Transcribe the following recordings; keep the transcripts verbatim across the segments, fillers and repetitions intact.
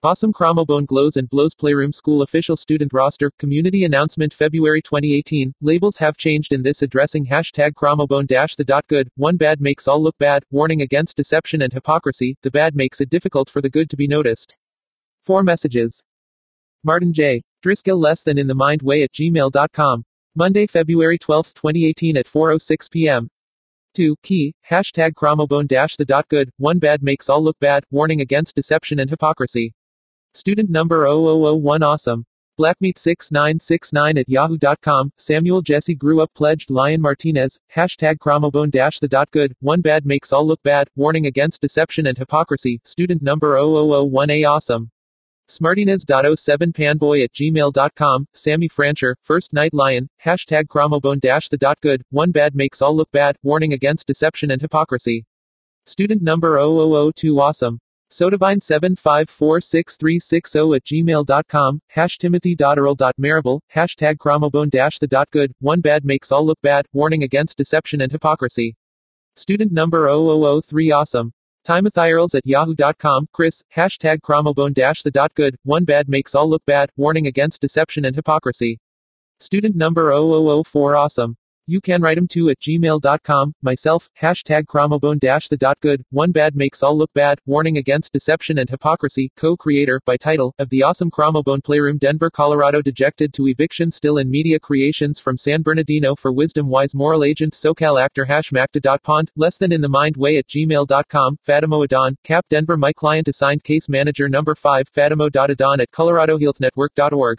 Awesome Chromobone glows and blows Playroom School official student roster. Community announcement February twenty eighteen. Labels have changed in this addressing hashtag Chromobone dash the dot good. One bad makes all look bad. Warning against deception and hypocrisy. The bad makes it difficult for the good to be noticed. Four messages. Martin J. Driscoll less than in the mind way at gmail dot com. Monday, February twelfth, twenty eighteen at four oh six p.m. two. Key. Hashtag Chromobone dash the dot good. One bad makes all look bad. Warning against deception and hypocrisy. Student number zero zero zero one awesome. Blackmeat six nine six nine at yahoo dot com. Samuel Jesse grew up pledged Lion Martinez. Hashtag Chromobone dash the dot good. One bad makes all look bad. Warning against deception and hypocrisy. Student number zero zero zero one a awesome. Smartinez dot oh seven panboy at gmail dot com. Sammy Francher, First Night Lion. Hashtag Chromobone dash the dot good. One bad makes all look bad. Warning against deception and hypocrisy. Student number zero zero zero two awesome. Sodavine seven five four six three six zero at gmail dot com. Hash Timothy dot earl dot marable. Hashtag Chromobone dash the dot good. One bad makes all look bad. Warning against deception and hypocrisy. Student number zero zero zero three awesome. Timothyerls at yahoo dot com. Chris. Hashtag Chromobone dash the dot good. One bad makes all look bad. Warning against deception and hypocrisy. Student number zero zero zero four awesome. You can write 'em too at gmail dot com. Myself. Hashtag Chromobone dash the dot good. One bad makes all look bad. Warning against deception and hypocrisy. Co-creator, by title, of the Awesome Chromobone Playroom. Denver, Colorado. Dejected to eviction still in media creations from San Bernardino for wisdom wise moral agent SoCal actor hashmacta.pond. Less than in the mind way at gmail dot com. Fatimo Adon. Cap Denver. My client assigned case manager number five. Fatimo.adon at colorado health network dot org.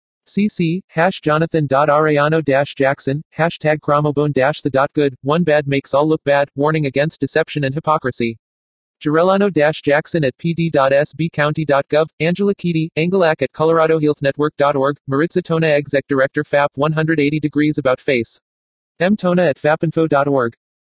C C, hash Jonathan dot Arellano dash Jackson, hashtag Chromobone dash the dot good. One bad makes all look bad. Warning against deception and hypocrisy. Jarellano dash Jackson at p d dot s b county dot gov. Angela Keaty, Angelac at colorado health network dot org. Maritza Tona, Exec Director F A P one hundred eighty degrees about face. M Tona at fapinfo dot org.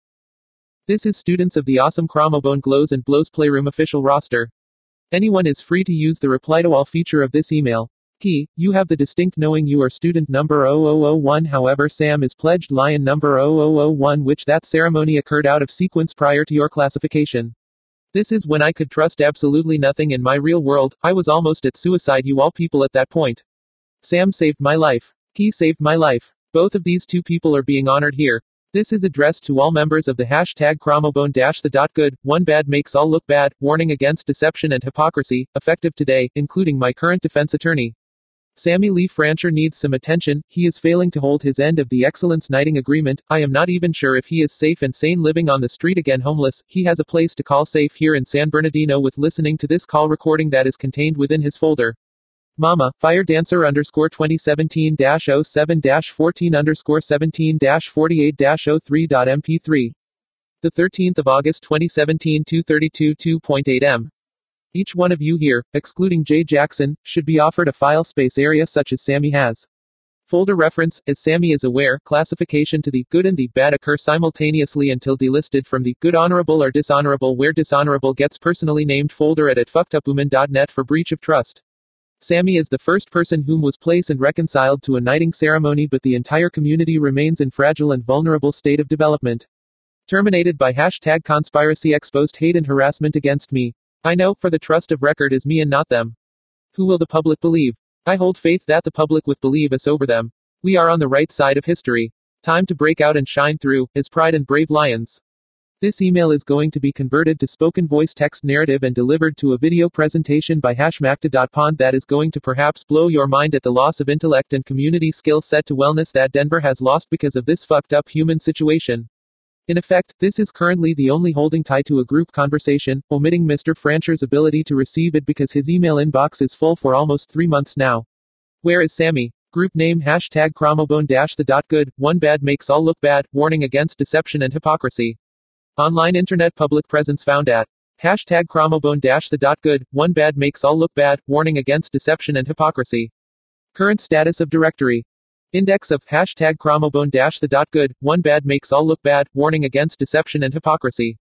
This is students of the Awesome Chromobone glows and blows Playroom official roster. Anyone is free to use the reply to all feature of this email. Key, you have the distinct knowing you are student number zero zero zero one. However, Sam is pledged Lion number zero zero zero one, which that ceremony occurred out of sequence prior to your classification. This is when I could trust absolutely nothing in my real world. I was almost at suicide, you all people, at that point. Sam saved my life. Key saved my life. Both of these two people are being honored here. This is addressed to all members of the hashtag Chromobone dash the dot good. One bad makes all look bad. Warning against deception and hypocrisy. Effective today, including my current defense attorney. Sammy Lee Francher needs some attention. He is failing to hold his end of the Excellence Knighting Agreement. I am not even sure if he is safe and sane living on the street again homeless. He has a place to call safe here in San Bernardino with listening to this call recording that is contained within his folder. Mama, Fire Dancer underscore twenty seventeen dash oh seven dash fourteen underscore seventeen dash forty-eight dash oh three dot m p three. The thirteenth of August twenty seventeen, two thirty-two two point eight m. Each one of you here, excluding Jay Jackson, should be offered a file space area such as Sammy has. Folder reference, as Sammy is aware, classification to the good and the bad occur simultaneously until delisted from the good honorable or dishonorable, where dishonorable gets personally named folder at at fuckedupwoman dot net for breach of trust. Sammy is the first person whom was placed and reconciled to a knighting ceremony, but the entire community remains in fragile and vulnerable state of development. Terminated by hashtag conspiracy exposed hate and harassment against me. I know, for the trust of record is me and not them. Who will the public believe? I hold faith that the public will believe us over them. We are on the right side of history. Time to break out and shine through, as pride and brave lions. This email is going to be converted to spoken voice text narrative and delivered to a video presentation by hashmacta.pond that is going to perhaps blow your mind at the loss of intellect and community skill set to wellness that Denver has lost because of this fucked up human situation. In effect, this is currently the only holding tight to a group conversation, omitting Mister Francher's ability to receive it because his email inbox is full for almost three months now. Where is Sammy? Group name hashtag Chromobone dash the dot good. One bad makes all look bad. Warning against deception and hypocrisy. Online internet public presence found at hashtag Chromobone dash the dot good. One bad makes all look bad. Warning against deception and hypocrisy. Current status of directory. Index of hashtag Chromobone dash the dot good. One bad makes all look bad. Warning against deception and hypocrisy.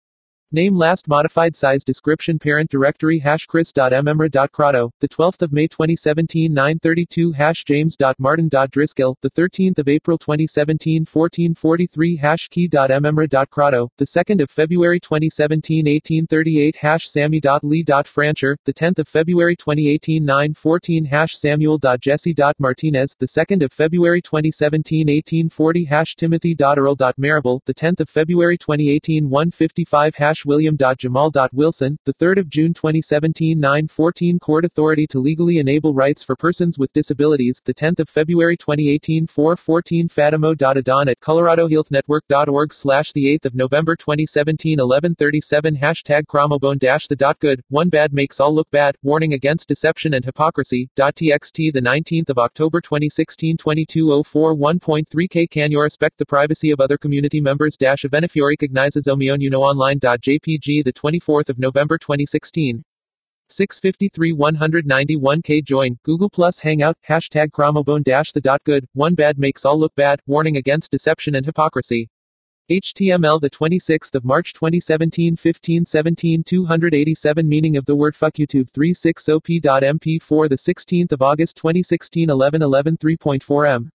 Name last modified size description parent directory hash chris.mmra.crotto, the twelfth of May twenty seventeen nine thirty-two hash james.martin.driscoll, the thirteenth of April twenty seventeen fourteen forty-three hash key.mmra.crotto, the second of February twenty seventeen eighteen thirty-eight hash sammy.lee.francher, the tenth of February twenty eighteen nine fourteen hash samuel.jesse.martinez, the second of February twenty seventeen eighteen forty hash timothy.earl.marable, the tenth of February twenty eighteen one fifty-five hash william.jamal.wilson, the third of June twenty seventeen nine fourteen Court Authority to legally enable rights for persons with disabilities, the tenth of February twenty eighteen four fourteen Fatimo.adon at coloradohealthnetwork.org slash the eighth of November twenty seventeen eleven thirty-seven hashtag chromobone dash the dot good, one bad makes all look bad, warning against deception and hypocrisy, dot txt the nineteenth of October twenty sixteen twenty-two oh four one point three K Can you respect the privacy of other community members dash event if you recognize omion you know online dot jpg the twenty-fourth of November twenty sixteen. six fifty-three one ninety-one K join, Google Plus Hangout, hashtag chromobone dash the dot good, one bad makes all look bad, warning against deception and hypocrisy. H T M L the twenty-sixth of March twenty seventeen fifteen seventeen two eighty-seven meaning of the word fuck YouTube three sixty p dot m p four the sixteenth of August twenty sixteen eleven eleven three point four m.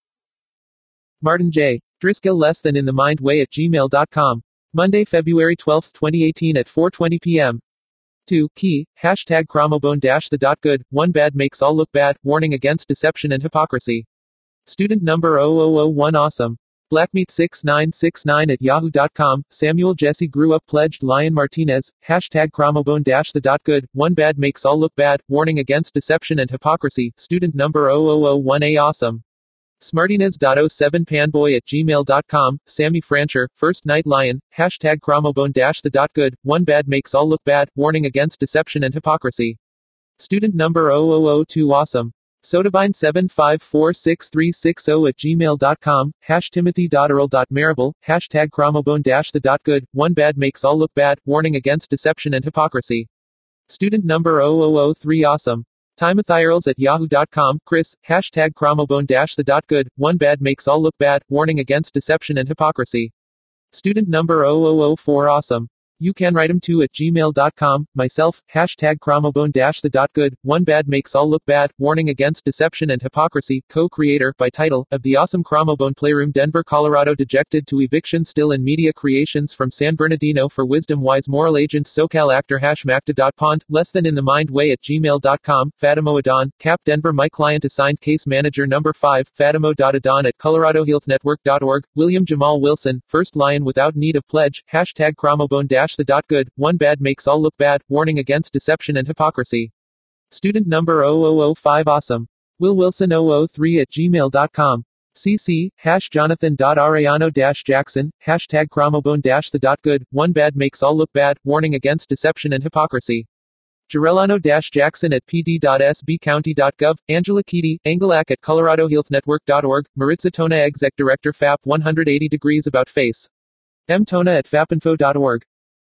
Martin J. Driscoll less than in the mind way at gmail dot com. Monday, February twelfth twenty eighteen at four twenty p m two. Key, hashtag chromobone dash the dot good, one bad makes all look bad, warning against deception and hypocrisy. Student number zero zero zero one awesome. Blackmeat six nine six nine at yahoo dot com, Samuel Jesse grew up pledged Lion Martinez, hashtag chromobone dash the dot good, one bad makes all look bad, warning against deception and hypocrisy, student number zero zero zero one a awesome. Smartinez dot oh seven panboy at gmail dot com, Sammy Francher, First Night Lion, hashtag chromobone dash the dot good, one bad makes all look bad, warning against deception and hypocrisy. Student number zero zero zero two awesome. Sodavine seven five four six three six zero at gmail dot com, hash timothy.earl.marable, hashtag chromobone dash the dot good, one bad makes all look bad, warning against deception and hypocrisy. Student number zero zero zero three awesome. Timothyerls at yahoo dot com, Chris, hashtag chromobone dash the dot good, one bad makes all look bad, warning against deception and hypocrisy. Student number zero zero zero four awesome. You can write him to at gmail dot com, myself, hashtag chromobone dash the dot good, one bad makes all look bad, warning against deception and hypocrisy, co-creator, by title, of the awesome Chromobone Playroom Denver, Colorado dejected to eviction still in media creations from San Bernardino for wisdom wise moral agent SoCal actor hash macta.pond, less than in the mind way at gmail dot com, Fatimo Adon, Cap Denver my client assigned case manager number five, Fatimo.adon at coloradohealthnetwork dot org, William Jamal Wilson, First Lion without need of pledge, hashtag chromobone dash the dot good, one bad makes all look bad, warning against deception and hypocrisy. Student number zero zero zero five awesome. Will Wilson zero zero three at gmail dot com. C C, hash jonathan.arayano dash jackson, hashtag chromobone dash the dot good, one bad makes all look bad, warning against deception and hypocrisy. Jarellano dash jackson at p d dot s b county dot gov, Angela Keaty, Angelac at coloradohealthnetwork dot org, Maritza Tona exec director F A P one hundred eighty degrees about face. M Tona at fapinfo dot org.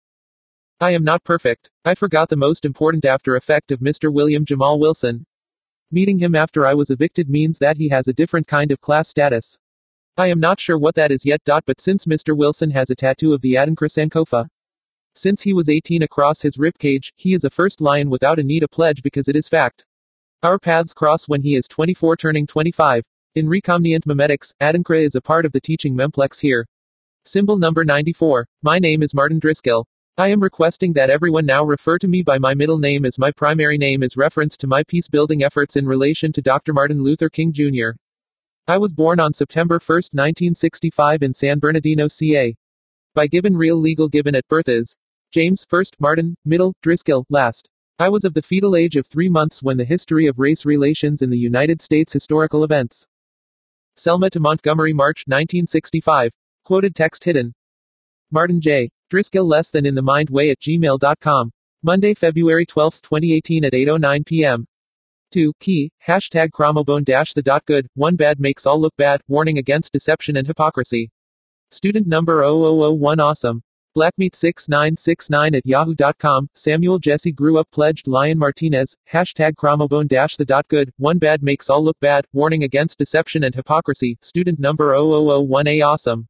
I am not perfect. I forgot the most important after effect of Mister William Jamal Wilson. Meeting him after I was evicted means that he has a different kind of class status. I am not sure what that is yet. But since Mister Wilson has a tattoo of the Adinkra Sankofa. Since he was eighteen across his ribcage, he is a first lion without a need a pledge because it is fact. Our paths cross when he is twenty-four turning twenty-five. In recombinant memetics, Adinkra is a part of the teaching memplex here. Symbol number ninety-four. My name is Martin Driscoll. I am requesting that everyone now refer to me by my middle name as my primary name as reference to my peace-building efforts in relation to Doctor Martin Luther King Junior I was born on September first nineteen sixty-five in San Bernardino, C A. By given real legal given at birth is James, first, Martin, middle, Driscoll, last. I was of the fetal age of three months when the history of race relations in the United States historical events. Selma to Montgomery, March nineteen sixty-five. Quoted text hidden. Martin J. Driscoll less than in the mind way at gmail dot com. Monday, February twelfth twenty eighteen at eight oh nine p m two. Key, hashtag chromobone dash the dot good, one bad makes all look bad, warning against deception and hypocrisy. Student number zero zero zero one awesome. Blackmeat six nine six nine at yahoo dot com, Samuel Jesse grew up pledged Lion Martinez, hashtag chromobone dash the dot good, one bad makes all look bad, warning against deception and hypocrisy, student number zero zero zero one a awesome.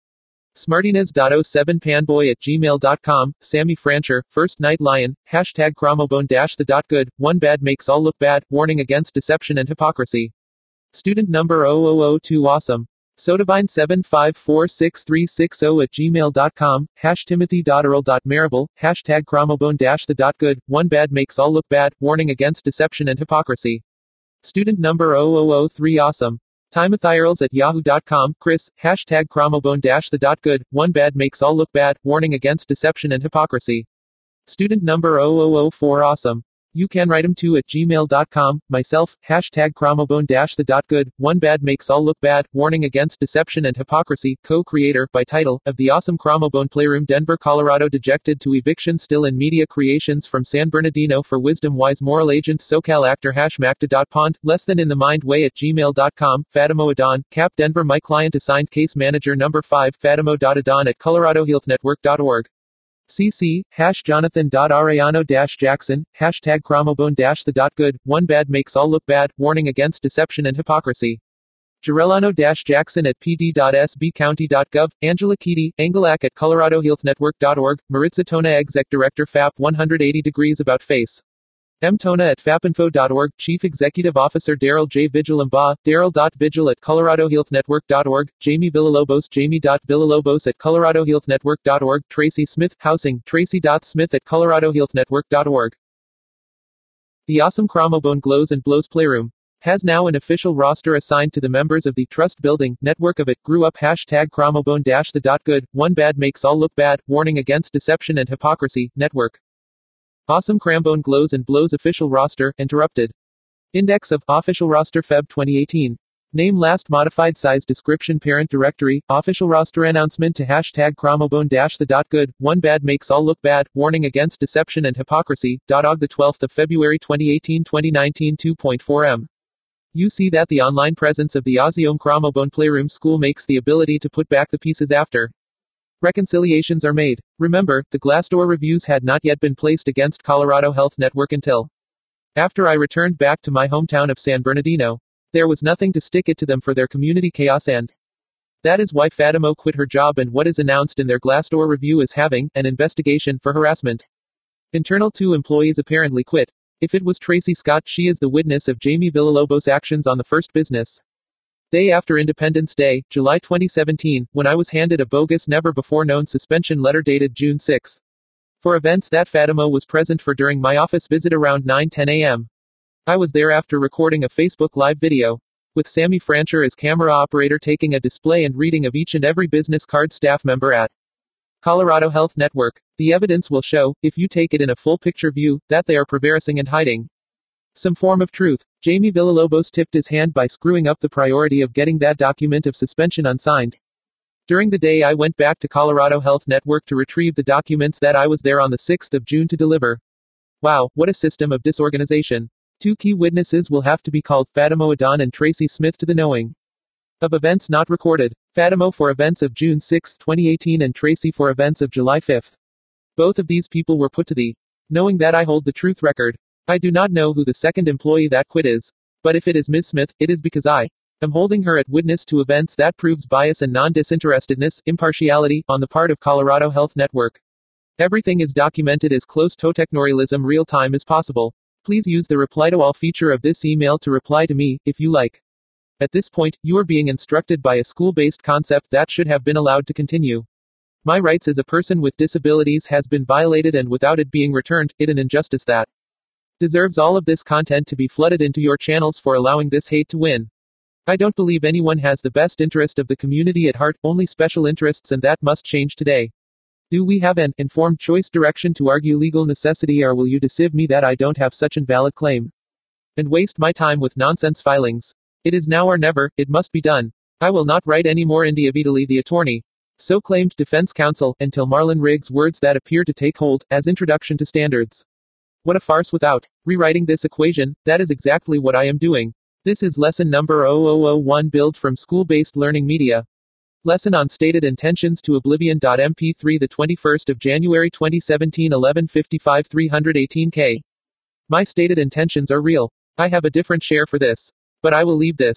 Smartinez dot oh seven panboy at gmail dot com, Sammy Francher, First Night Lion, hashtag chromobone dash the dot good, one bad makes all look bad, warning against deception and hypocrisy. Student number zero zero zero two awesome. Sodavine seven five four six three six zero at gmail dot com, hash timothy dot earl dot marable, hashtag chromobone dash the dot good, one bad makes all look bad, warning against deception and hypocrisy. Student number zero zero zero three awesome. Timothyrals at yahoo dot com, Chris, hashtag chromobone dash the dot good, one bad makes all look bad, warning against deception and hypocrisy. Student number zero zero zero four awesome. You can write him to at gmail dot com, myself, hashtag chromobone dash the dot good, one bad makes all look bad, warning against deception and hypocrisy, co-creator, by title, of the awesome Chromobone Playroom Denver, Colorado dejected to eviction still in media creations from San Bernardino for wisdom wise moral agent SoCal actor hash macta.pond, less than in the mind way at gmail dot com, Fatimo Adon, Cap Denver my client assigned case manager number five, Fatimo.Adon at colorado health network dot org. C C, hash Jonathan.Arellano-Jackson, hashtag chromobone dash the dot good, one bad makes all look bad, warning against deception and hypocrisy. Jarellano-Jackson at p d dot s b county dot gov, Angela Keaty, Angelac at colorado health network dot org, Maritza Tona Exec Director F A P one hundred eighty degrees about face. M. Tona at fapinfo dot org, Chief Executive Officer Daryl J. Vigil-Imba, Daryl.Vigil at colorado health network dot org, Jamie Villalobos, Jamie.Villalobos at colorado health network dot org, Tracy Smith, Housing, Tracy.Smith at colorado health network dot org. The awesome Chromobone Glows and Blows Playroom has now an official roster assigned to the members of the Trust Building Network of It Grew Up hashtag chromobone dash the dot good, one bad makes all look bad, warning against deception and hypocrisy, network. Awesome Chromobone Glows and Blows official roster, interrupted. Index of, official roster February twenty eighteen. Name last modified size description parent directory, official roster announcement to hashtag chromobone dash the dot good, one bad makes all look bad, warning against deception and hypocrisy, .org the twelfth of February twenty eighteen twenty nineteen two point four m. You see that the online presence of the Oziome Chromobone Playroom School makes the ability to put back the pieces after reconciliations are made. Remember, the Glassdoor reviews had not yet been placed against Colorado Health Network until after I returned back to my hometown of San Bernardino. There was nothing to stick it to them for their community chaos, and that is why Fatimo quit her job, and what is announced in their Glassdoor review is having an investigation for harassment. Internal two employees apparently quit. If it was Tracy Scott, she is the witness of Jamie Villalobos' actions on the first business day after Independence Day, July twenty seventeen, when I was handed a bogus never-before-known suspension letter dated June sixth. For events that Fatimo was present for during my office visit around nine ten a m I was there after recording a Facebook Live video with Sammy Francher as camera operator, taking a display and reading of each and every business card staff member at Colorado Health Network. The evidence will show, if you take it in a full picture view, that they are perversing and hiding some form of truth. Jamie Villalobos tipped his hand by screwing up the priority of getting that document of suspension unsigned. During the day I went back to Colorado Health Network to retrieve the documents that I was there on the sixth of June to deliver. Wow, what a system of disorganization. Two key witnesses will have to be called, Fatimo Adon and Tracy Smith, to the knowing of events not recorded. Fatimo for events of June sixth twenty eighteen and Tracy for events of July fifth. Both of these people were put to the knowing that I hold the truth record. I do not know who the second employee that quit is, but if it is Miz Smith, it is because I am holding her at witness to events that proves bias and non-disinterestedness, impartiality, on the part of Colorado Health Network. Everything is documented as close to technorrealism real time as possible. Please use the reply to all feature of this email to reply to me, if you like. At this point, you are being instructed by a school-based concept that should have been allowed to continue. My rights as a person with disabilities has been violated, and without it being returned, it an injustice that deserves all of this content to be flooded into your channels for allowing this hate to win. I don't believe anyone has the best interest of the community at heart, only special interests, and that must change today. Do we have an informed choice direction to argue legal necessity, or will you deceive me that I don't have such an valid claim and waste my time with nonsense filings? It is now or never, it must be done. I will not write any more India Vitali, the attorney. So claimed defense counsel, until Marlon Riggs' words that appear to take hold, as introduction to standards. What a farce without rewriting this equation. That is exactly what I am doing. This is lesson number zero zero zero one, build from school-based learning media. Lesson on stated intentions to oblivion. M P three the twenty-first of January twenty seventeen, eleven fifty-five, three eighteen K. My stated intentions are real. I have a different share for this. But I will leave this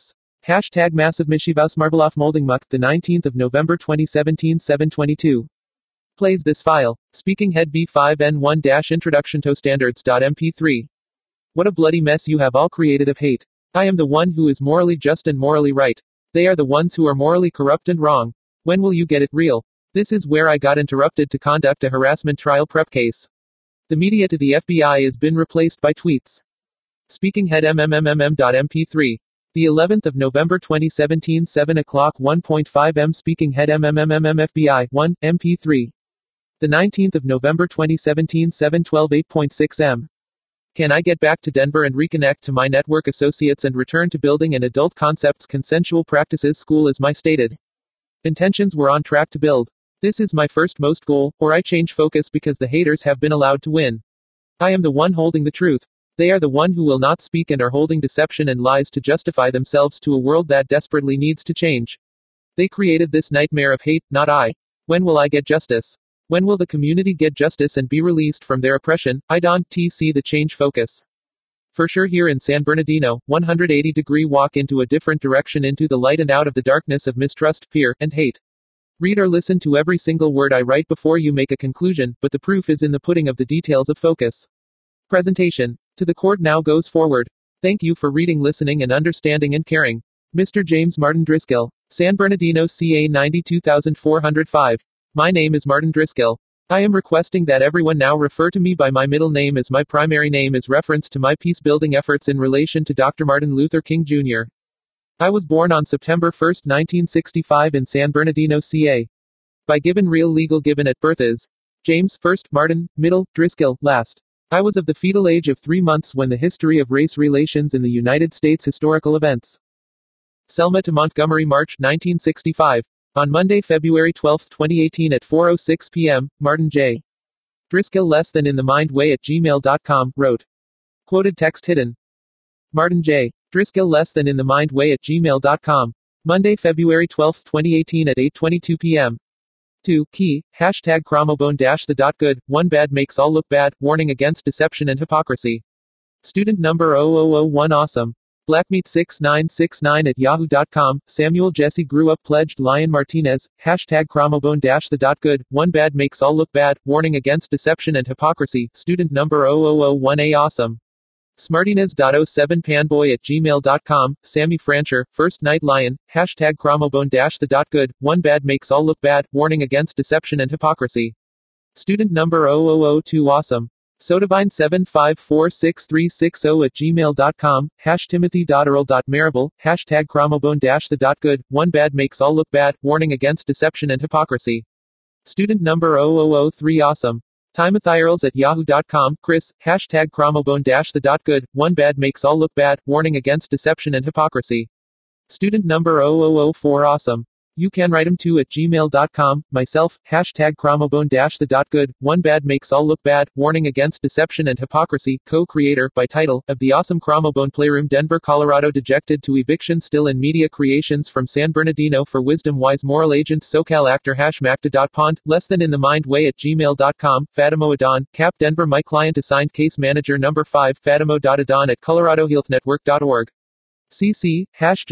Hashtag Massive Mischievous Marbeloff Molding Muck, the nineteenth of November twenty seventeen, seven twenty-two. Plays this file. Speaking Head B five N one Introduction to Standards.m p three. What a bloody mess you have all created of hate. I am the one who is morally just and morally right. They are the ones who are morally corrupt and wrong. When will you get it real? This is where I got interrupted to conduct a harassment trial prep case. The media to the F B I has been replaced by tweets. Speaking Head M M M M M dot M P three. The eleventh of November twenty seventeen, seven o'clock, one point five M. Speaking Head M M M M M F B I one M P three. The nineteenth of November twenty seventeen, seven twelve, eight point six M. Can I get back to Denver and reconnect to my network associates and return to building an adult concepts consensual practices school as my stated intentions were on track to build? This is my first most goal, or I change focus because the haters have been allowed to win. I am the one holding the truth. They are the one who will not speak and are holding deception and lies to justify themselves to a world that desperately needs to change. They created this nightmare of hate, not I. When will I get justice? When will the community get justice and be released from their oppression? I don't see the change focus. For sure here in San Bernardino, one hundred eighty degree walk into a different direction, into the light and out of the darkness of mistrust, fear, and hate. Read or listen to every single word I write before you make a conclusion, but the proof is in the pudding of the details of focus. Presentation. To the court now goes forward. Thank you for reading, listening, and understanding and caring. Mister James Martin Driscoll. San Bernardino, C A ninety-two thousand four hundred five. My name is Martin Driscoll. I am requesting that everyone now refer to me by my middle name as my primary name as reference to my peace-building efforts in relation to Doctor Martin Luther King Junior I was born on September first, nineteen sixty-five in San Bernardino, C A. By given real legal given at birth is James, first, Martin, middle, Driscoll, last. I was of the fetal age of three months when the history of race relations in the United States historical events. Selma to Montgomery, March nineteen sixty-five. On Monday, February twelfth, twenty eighteen at four oh six p m, Martin J. Driscoll less than in the mind way at gmail dot com, wrote. Quoted text hidden. Martin J. Driscoll less than in the mind way at gmail dot com. Monday, February twelfth, twenty eighteen at eight twenty-two p m two. Key, hashtag chromobone dash the dot good, one bad makes all look bad, warning against deception and hypocrisy. Student number zero zero zero one awesome. Blackmeat six nine six nine at yahoo dot com, Samuel Jesse grew up pledged Lion Martinez, hashtag chromobone dash the dot good, one bad makes all look bad, warning against deception and hypocrisy. Student number zero zero zero one A awesome. Smartinez dot oh seven panboy at gmail dot com, Sammy Francher, First Night Lion, hashtag chromobone dash the dot good, one bad makes all look bad, warning against deception and hypocrisy. Student number zero zero zero two awesome. Sodavine seven five four six three six zero at gmail dot com, hash timothy dot earl dot marable, hashtag chromobone dash the dot good, one bad makes all look bad, warning against deception and hypocrisy. Student number zero zero zero three awesome. Timothyerls at yahoo dot com, Chris, hashtag chromobone dash the dot good, one bad makes all look bad, warning against deception and hypocrisy. Student number zero zero zero four awesome. You can write him to at gmail dot com, myself, hashtag chromobone dash the dot good, one bad makes all look bad, warning against deception and hypocrisy, co-creator, by title, of the awesome Chromobone Playroom Denver, Colorado dejected to eviction still in media creations from San Bernardino for wisdom wise moral agent SoCal actor hash macta.pond, less than in the mind way at gmail dot com, Fatimo Adon, Cap Denver my client assigned case manager number five, Fatimo.Adon at colorado health network dot org. C C, hash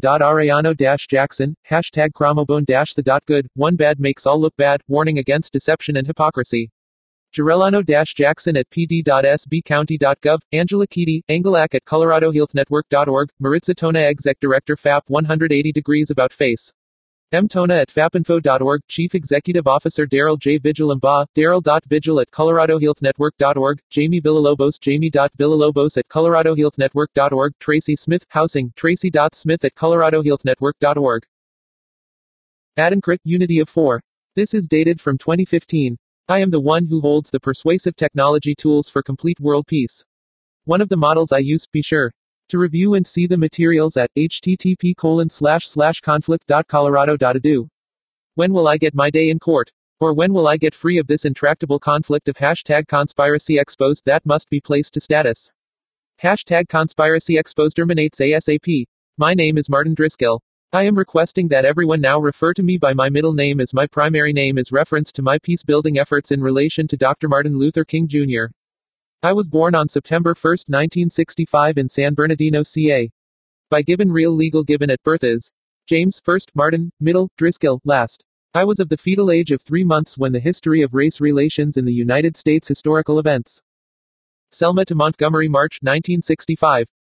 Jonathan.Arellano-Jackson, hashtag chromobone dash the dot good, one bad makes all look bad, warning against deception and hypocrisy. Jarellano-Jackson at p d dot s b county dot gov, Angela Keaty, Angelac at colorado health network dot org, Maritza Tona Exec Director F A P one hundred eighty degrees about face. M. Tona at fapinfo dot org, Chief Executive Officer Daryl J. Vigil-Imba, Daryl.Vigil at colorado health network dot org, Jamie Villalobos, Jamie.Villalobos at colorado health network dot org, Tracy Smith, Housing, Tracy.Smith at colorado health network dot org. Adenkrit, Unity of four. This is dated from twenty fifteen. I am the one who holds the persuasive technology tools for complete world peace. One of the models I use, be sure to review and see the materials at http colon slash slash conflict dot colorado dot e d u. When will I get my day in court? Or when will I get free of this intractable conflict of hashtag conspiracy exposed that must be placed to status? Hashtag conspiracy exposed terminates ASAP. My name is Martin Driscoll. I am requesting that everyone now refer to me by my middle name as my primary name as reference to my peace building efforts in relation to Doctor Martin Luther King Junior I was born on September first, nineteen sixty-five in San Bernardino, C A. By given real legal given at birth is James first, Martin, middle, Driscoll, last. I was of the fetal age of three months when the history of race relations in the United States historical events. Selma to Montgomery, March nineteen sixty-five.